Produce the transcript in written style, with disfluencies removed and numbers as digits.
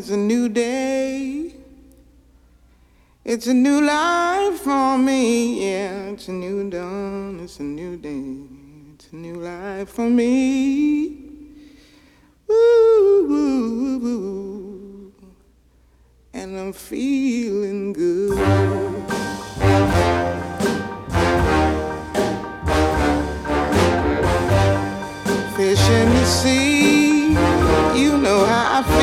it's a new day. It's a new life for me, yeah. It's a new dawn, it's a new day. It's a new life for me. Woo, woo, woo. And I'm feeling good. Fish in the sea, you know how I feel.